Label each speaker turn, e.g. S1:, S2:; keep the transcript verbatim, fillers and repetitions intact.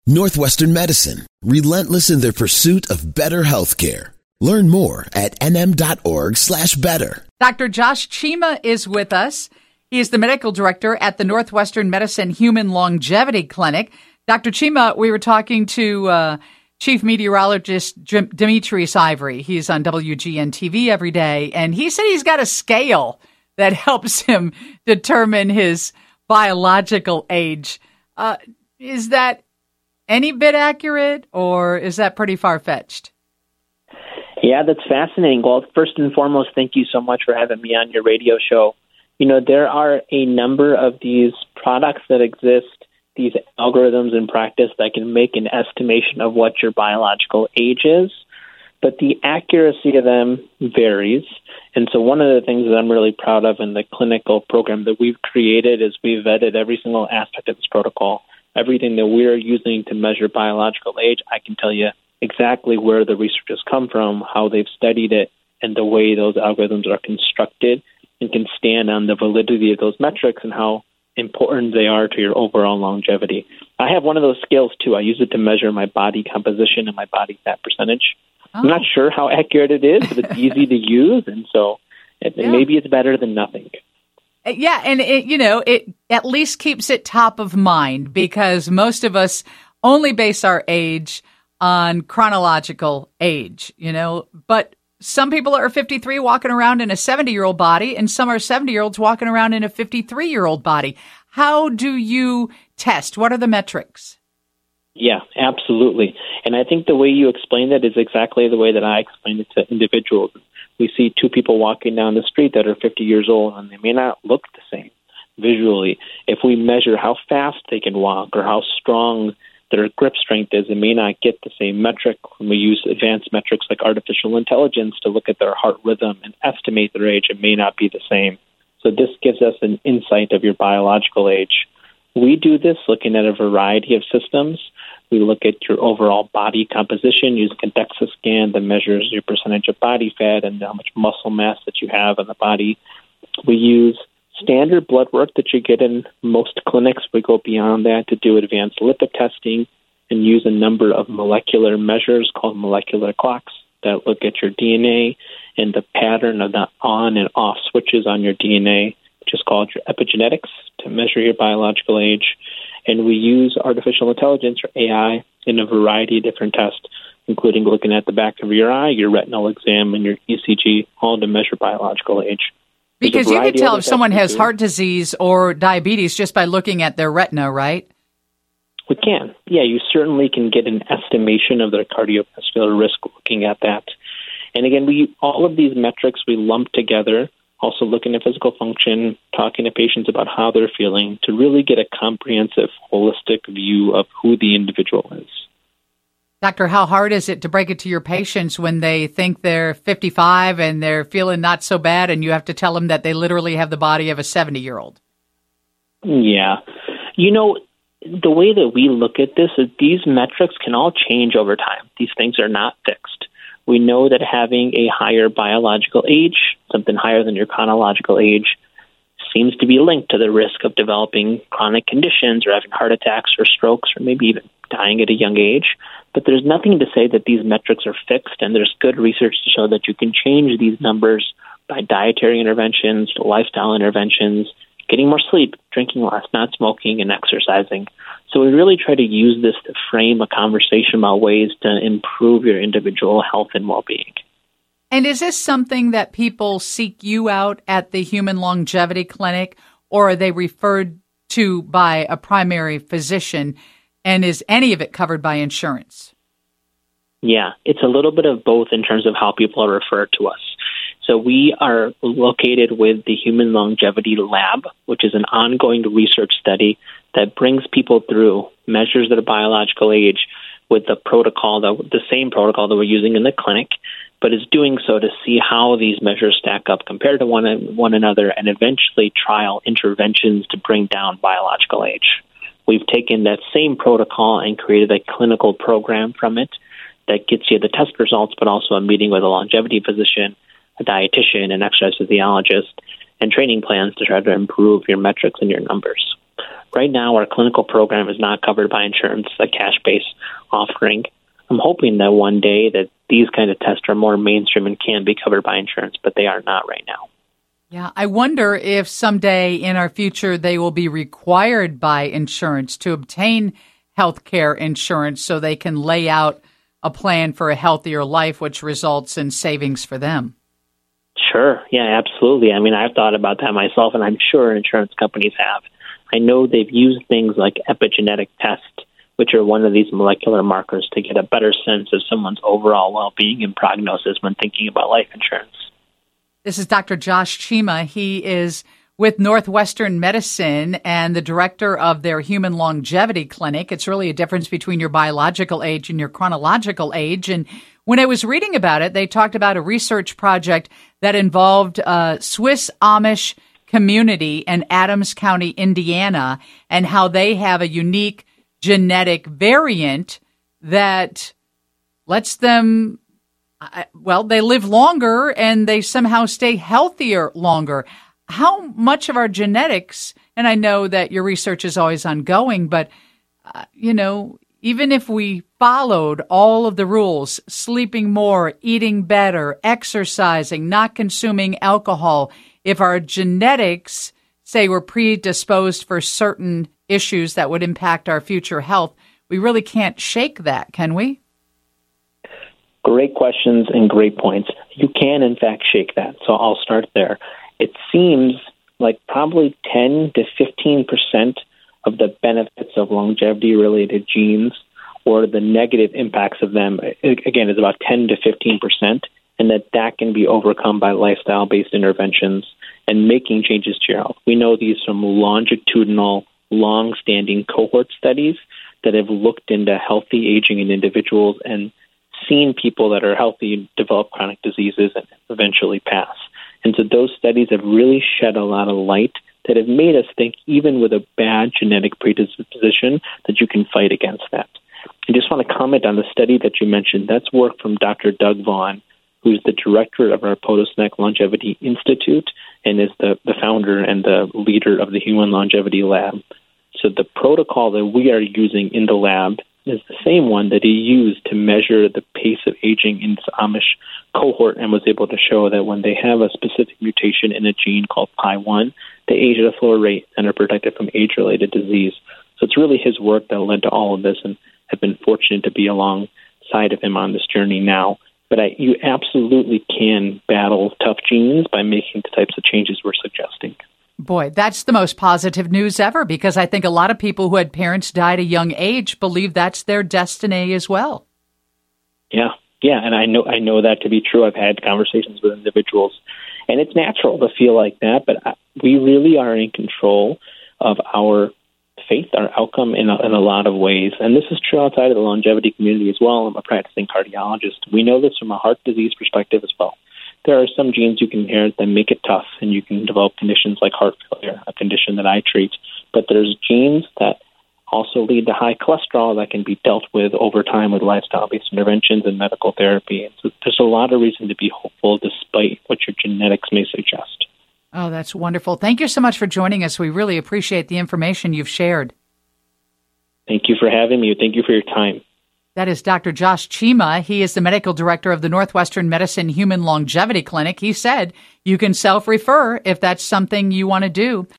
S1: Northwestern Medicine, relentless in their pursuit of better healthcare. Learn more at nm.org slash better.
S2: Doctor Josh Chima is with us. He is the medical director at the Northwestern Medicine Human Longevity Clinic. Doctor Chima, we were talking to uh, Chief Meteorologist Demetrius Ivory. He's on W G N T V every day, and he said he's got a scale that helps him determine his biological age. Uh, is that any bit accurate, or is that pretty far-fetched?
S3: Yeah, that's fascinating. Well, first and foremost, thank you so much for having me on your radio show. You know, there are a number of these products that exist, these algorithms in practice that can make an estimation of what your biological age is, but the accuracy of them varies. And so one of the things that I'm really proud of in the clinical program that we've created is we've vetted every single aspect of this protocol. Everything that we're using to measure biological age, I can tell you exactly where the research has come from, how they've studied it, and the way those algorithms are constructed, and can stand on the validity of those metrics and how important they are to your overall longevity. I have one of those scales, too. I use it to measure my body composition and my body fat percentage. Oh. I'm not sure how accurate it is, but it's easy to use, and so it, yeah. maybe it's better than nothing.
S2: Yeah, and it, you know, it at least keeps it top of mind because most of us only base our age on chronological age, you know, but some people are fifty-three walking around in a seventy-year-old body, and some are seventy-year-olds walking around in a fifty-three-year-old body. How do you test? What are the metrics?
S3: Yeah, absolutely. And I think the way you explained it is exactly the way that I explain it to individuals. We see two people walking down the street that are fifty years old, and they may not look the same visually. If we measure how fast they can walk or how strong their grip strength is, it may not get the same metric. When we use advanced metrics like artificial intelligence to look at their heart rhythm and estimate their age, it may not be the same. So this gives us an insight of your biological age. We do this looking at a variety of systems. We look at your overall body composition using a DEXA scan that measures your percentage of body fat and how much muscle mass that you have in the body. We use standard blood work that you get in most clinics. We go beyond that to do advanced lipid testing and use a number of molecular measures called molecular clocks that look at your D N A and the pattern of the on and off switches on your D N A, which is called your epigenetics, to measure your biological age. And we use artificial intelligence, or A I, in a variety of different tests, including looking at the back of your eye, your retinal exam, and your E C G, all to measure biological age.
S2: Because you can tell if someone has heart disease or diabetes just by looking at their retina, right?
S3: We can. Yeah, you certainly can get an estimation of their cardiovascular risk looking at that. And again, we all of these metrics we lump together, also looking at physical function, talking to patients about how they're feeling to really get a comprehensive, holistic view of who the individual is.
S2: Doctor, how hard is it to break it to your patients when they think they're fifty-five and they're feeling not so bad, and you have to tell them that they literally have the body of a seventy-year-old?
S3: Yeah. You know, the way that we look at this is these metrics can all change over time. These things are not fixed. We know that having a higher biological age, something higher than your chronological age, seems to be linked to the risk of developing chronic conditions or having heart attacks or strokes or maybe even dying at a young age. But there's nothing to say that these metrics are fixed, and there's good research to show that you can change these numbers by dietary interventions, lifestyle interventions, getting more sleep, drinking less, not smoking, and exercising. So we really try to use this to frame a conversation about ways to improve your individual health and well-being.
S2: And is this something that people seek you out at the Human Longevity Clinic, or are they referred to by a primary physician? And is any of it covered by insurance?
S3: Yeah, it's a little bit of both in terms of how people are referred to us. So we are located with the Human Longevity Lab, which is an ongoing research study that brings people through, measures their biological age with the protocol, that, the same protocol that we're using in the clinic, but is doing so to see how these measures stack up compared to one, one another and eventually trial interventions to bring down biological age. We've taken that same protocol and created a clinical program from it that gets you the test results, but also a meeting with a longevity physician, a dietitian, an exercise physiologist, and training plans to try to improve your metrics and your numbers. Right now, our clinical program is not covered by insurance, a cash-based offering. I'm hoping that one day that these kind of tests are more mainstream and can be covered by insurance, but they are not right now.
S2: Yeah, I wonder if someday in our future they will be required by insurance to obtain health care insurance so they can lay out a plan for a healthier life, which results in savings for them.
S3: Sure. Yeah, absolutely. I mean, I've thought about that myself, and I'm sure insurance companies have. I know they've used things like epigenetic tests, which are one of these molecular markers to get a better sense of someone's overall well-being and prognosis when thinking about life insurance.
S2: This is Doctor Josh Chima. He is with Northwestern Medicine and the director of their Human Longevity Clinic. It's really a difference between your biological age and your chronological age. And when I was reading about it, they talked about a research project that involved a Swiss Amish community in Adams County, Indiana, and how they have a unique genetic variant that lets them, well, they live longer and they somehow stay healthier longer. How much of our genetics, and I know that your research is always ongoing, but, uh, you know, even if we followed all of the rules, sleeping more, eating better, exercising, not consuming alcohol, if our genetics say we're predisposed for certain issues that would impact our future health, we really can't shake that, can we?
S3: Great questions and great points. You can, in fact, shake that. So I'll start there. It seems like probably ten to fifteen percent of the benefits of longevity-related genes or the negative impacts of them, again, is about ten to fifteen percent, and that that can be overcome by lifestyle-based interventions and making changes to your health. We know these from longitudinal, long-standing cohort studies that have looked into healthy aging in individuals and seen people that are healthy develop chronic diseases and eventually pass. And so those studies have really shed a lot of light that have made us think, even with a bad genetic predisposition, that you can fight against that. I just want to comment on the study that you mentioned. That's work from Doctor Doug Vaughn, who's the director of our Podosnek Longevity Institute and is the, the founder and the leader of the Human Longevity Lab. So the protocol that we are using in the lab is the same one that he used to measure the pace of aging in this Amish cohort and was able to show that when they have a specific mutation in a gene called P I one, they age at a slower rate and are protected from age-related disease. So it's really his work that led to all of this, and I've been fortunate to be alongside of him on this journey now. But I, you absolutely can battle tough genes by making the types of changes we're suggesting.
S2: Boy, that's the most positive news ever, because I think a lot of people who had parents die at a young age believe that's their destiny as well.
S3: Yeah, yeah, and I know I know that to be true. I've had conversations with individuals, and it's natural to feel like that, but we really are in control of our faith, our outcome in a, in a lot of ways. And this is true outside of the longevity community as well. I'm a practicing cardiologist. We know this from a heart disease perspective as well. There are some genes you can inherit that make it tough, and you can develop conditions like heart failure, a condition that I treat. But there's genes that also lead to high cholesterol that can be dealt with over time with lifestyle-based interventions and medical therapy. And so there's a lot of reason to be hopeful despite what your genetics may suggest.
S2: Oh, that's wonderful. Thank you so much for joining us. We really appreciate the information you've shared.
S3: Thank you for having me. Thank you for your time.
S2: That is Doctor Josh Chima. He is the medical director of the Northwestern Medicine Human Longevity Clinic. He said you can self-refer if that's something you want to do.